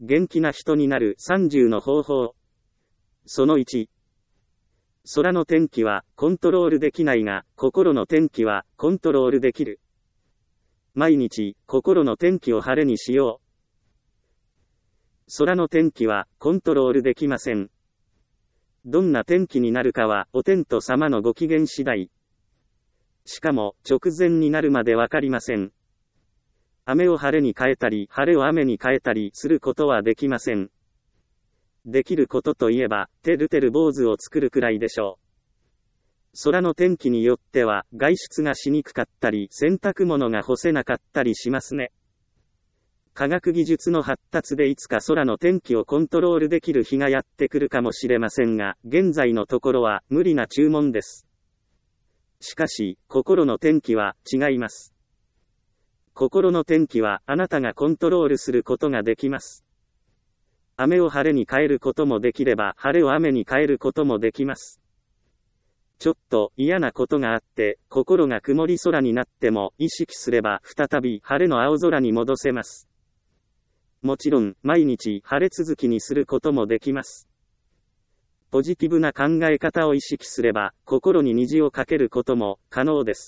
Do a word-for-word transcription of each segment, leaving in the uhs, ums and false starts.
元気な人になるさんじゅうの方法。そのいち。空の天気はコントロールできないが、心の天気はコントロールできる。毎日、心の天気を晴れにしよう。空の天気はコントロールできません。どんな天気になるかはお天道様のご機嫌次第。しかも直前になるまでわかりません。雨を晴れに変えたり、晴れを雨に変えたりすることはできません。できることといえば、てるてる坊主を作るくらいでしょう。空の天気によっては外出がしにくかったり、洗濯物が干せなかったりしますね。科学技術の発達でいつか空の天気をコントロールできる日がやってくるかもしれませんが、現在のところは無理な注文です。しかし、心の天気は違います。心の天気はあなたがコントロールすることができます。雨を晴れに変えることもできれば、晴れを雨に変えることもできます。ちょっと嫌なことがあって、心が曇り空になっても、意識すれば再び晴れの青空に戻せます。もちろん、毎日晴れ続きにすることもできます。ポジティブな考え方を意識すれば、心に虹をかけることも可能です。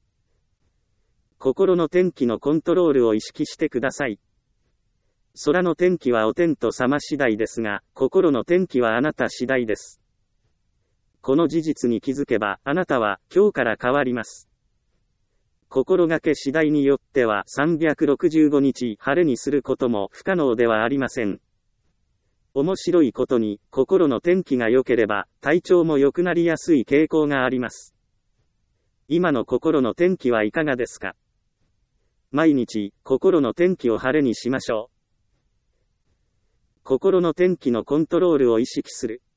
心の天気のコントロールを意識してください。空の天気はお天道様次第ですが、心の天気はあなた次第です。この事実に気づけば、あなたは今日から変わります。心がけ次第によってはさんびゃくろくじゅうごにち晴れにすることも不可能ではありません。面白いことに、心の天気が良ければ、体調も良くなりやすい傾向があります。今の心の天気はいかがですか？毎日、心の天気を晴れにしましょう。心の天気のコントロールを意識する。